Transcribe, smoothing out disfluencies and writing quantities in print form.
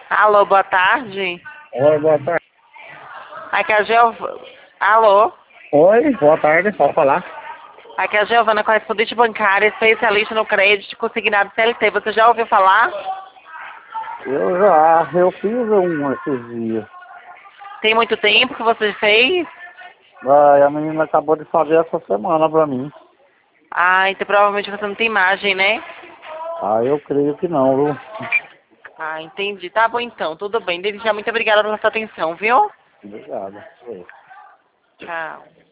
Alô, boa tarde. Oi, boa tarde. Aqui é a Alô? Oi, boa tarde, pode falar? Aqui é a Giovana, correspondente bancária, especialista no crédito consignado CLT. Você já ouviu falar? Eu fiz um esses dias. Tem muito tempo que você fez? A menina acabou de fazer essa semana pra mim. Ah, então provavelmente você não tem imagem, né? Eu creio que não, viu? Ah, entendi. Tá bom então, tudo bem. Desde já, muito obrigada pela sua atenção, viu? Obrigado. Tchau.